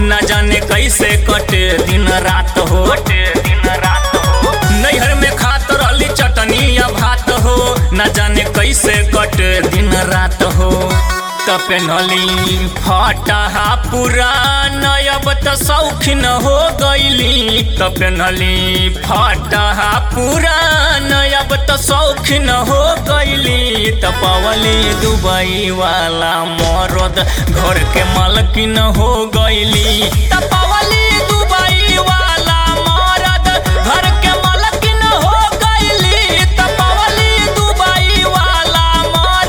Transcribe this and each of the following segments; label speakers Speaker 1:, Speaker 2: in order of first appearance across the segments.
Speaker 1: न जाने कैसे कटे दिन रात हो, नैहर में खात रहली चटनी या भात हो, न जाने कैसे कटे दिन रात हो। त पेन्हली फटहा पुरान अब त शौकीन हो गईली, त पेन्हली फटहा पुरान अब त शौकीन हो गईली। त पवली दुबई वाला मरद घर के मालकिन हो गईली, त पवली दुबई वाला मरद घर के मालकिन हो गईली, त पवली दुबई वाला मरद।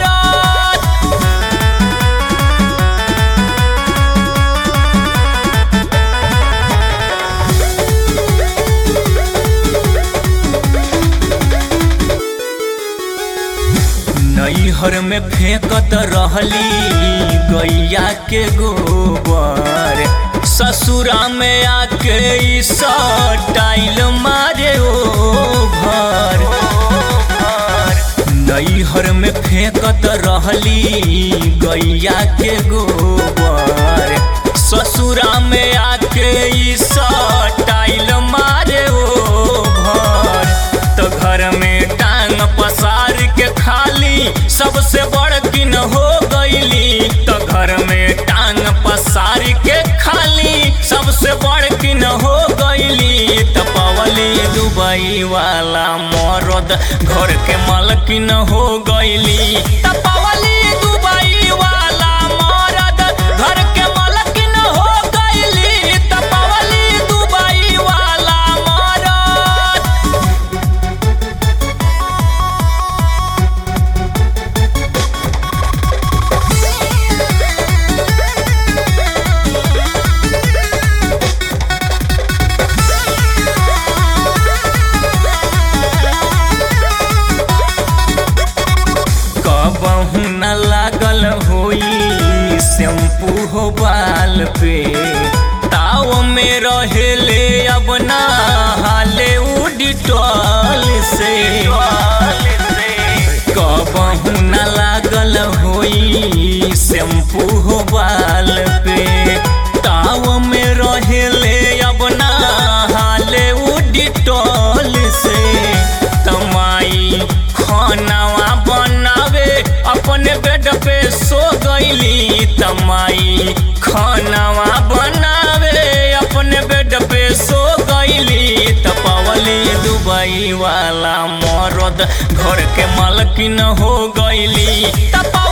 Speaker 1: नैहर में फेंकत रहली गैया के गोबर, ससुरा में आके ई स्टाइल मारे ओभर। नैहर में फेंकत रहली गैया के गोबर, ससुरा में आके ई स्टाइल मारे ओभर। तो घर में टांग पसार के खाली सबसे बड़किन हो गईली, तो घर में टांग पसार के खाली सबसे बड़किन हो गईली। तो पवली दुबई वाला मरद घर के मालकिन हो गईली, तो पवली दुबई वाला मरद घर के मालकिन हो गईली, तो पवली दुबई वाला मरद। कबहू न लागल होई शैम्पू हो बाल पे, ताव में रहेले अब ना हाले डिटॉल से। कबहू न लागल होई शैम्पू हो बाल पे, ताव में रहेले अब ना हाले डिटॉल से। तमाई खानावा बनावे अपने बेड पे सो गईली, तमाई खानावा बनावे अपने बेड पे सो गईली। त पवली दुबई वाला मरद घर के मालकिन हो गईली, त